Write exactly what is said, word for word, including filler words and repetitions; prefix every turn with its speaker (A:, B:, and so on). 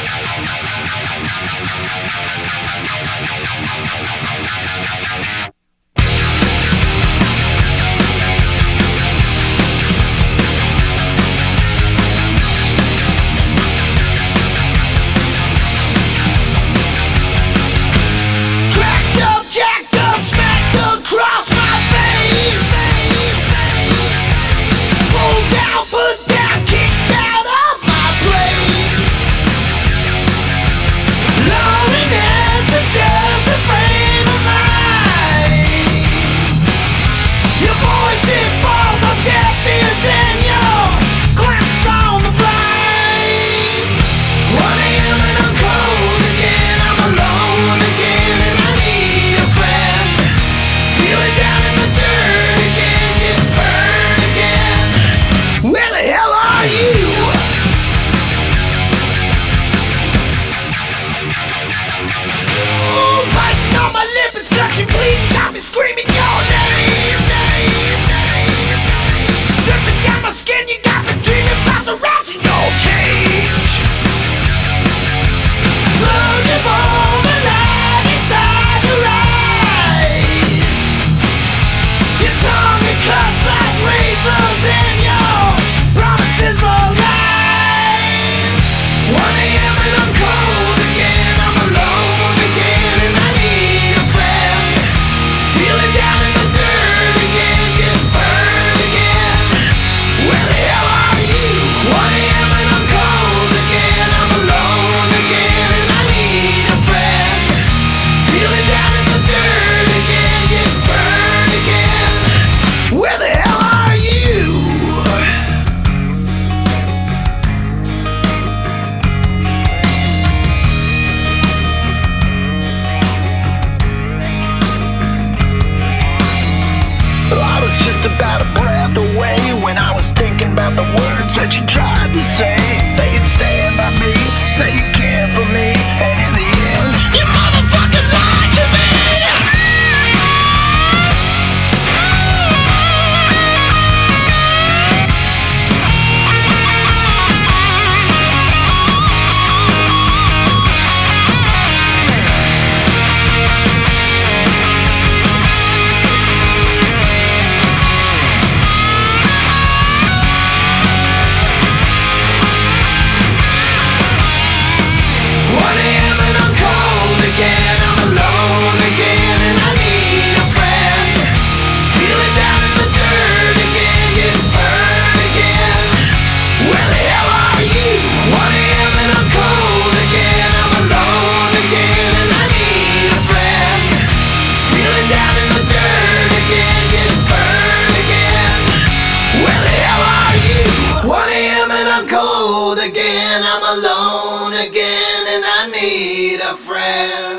A: Screaming your name, name, name. Stripping down my skin, you got me dreaming about the rats in your cage. Looking for the light inside your eyes. Your tongue and cuts like razors and your promises are lying. one a m and I'm cold again, I'm alone again, and I need a friend. Feeling down in the dirt again, getting burned again. Where the hell are you? one a m and I'm cold again, I'm alone again, and I need a friend. Feeling down in the dirt again, getting burned again. Where the hell are you?
B: Well, I was just about a breath away when I was thinking about the words that you tried to say. Say you'd stand by me, say you care for me, and in the end, you motherfucking lied to me!
A: one a m and I'm cold again, I'm alone again, and I need a friend. Feeling down in the dirt again, getting burned again. Where the hell are you? one a m and I'm cold again, I'm alone again, and I need a friend. Feeling down in the dirt again, getting burned again. Where the hell are you? one a m and I'm cold again, I'm alone again, and I need a friend.